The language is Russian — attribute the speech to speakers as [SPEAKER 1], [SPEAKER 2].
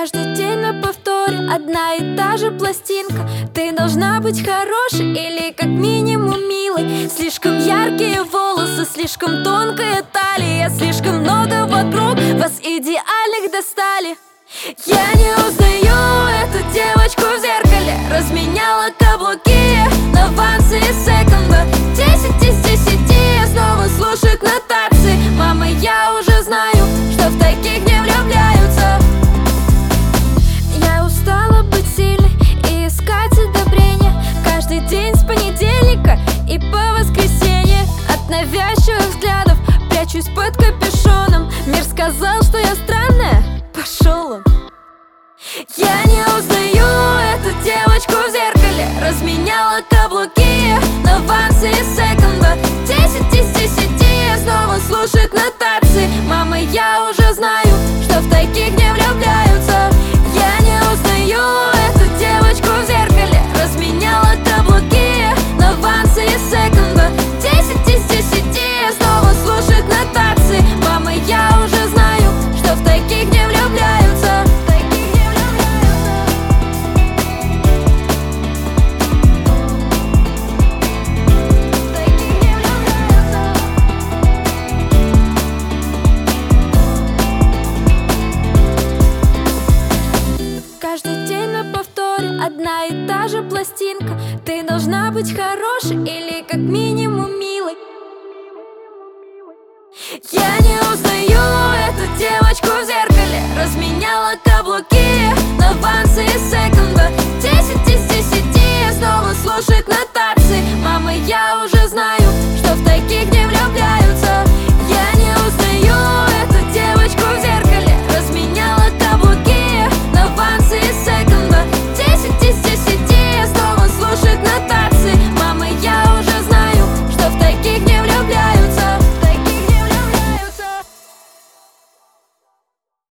[SPEAKER 1] Каждый день на повторе одна и та же пластинка. Ты должна быть хорошей или как минимум милой. Слишком яркие волосы, слишком тонкая талия, слишком много вокруг, вас идеальных достали. Я не узнаю эту девочку в зеркале. Разменяла каблуки на вансы и секонда. 10 из 10 снова слушают нотации. Мама, я уже знаю, что в таких не влюбляются. Я устала быть сильной и искать одобрение каждый день с понедельника и по воскресенье. От навязчивых взглядов прячусь под капюшоном. Мир сказал, что я странная, пошел он. Я не узнаю эту девочку в зеркале. Разменяла каблуки на вансы и секонда. 10 из 10 снова слушают нотации. Мама, я уже знаю, что в таких не влюбляются. Я не узнаю эту девочку в зеркале. Разменяла каблуки на вансы и секонда. 10 из 10 снова слушают нотации. Мама, я уже знаю, что в таких не влюбляются. Каждый день на повторе одна и та же пластинка. Ты должна быть хорошей или как минимум милой. Я не узнаю эту девочку в зеркале. Разменяла каблуки на вансы и секонда. 10 из 10 снова слушают нотации. Мама, я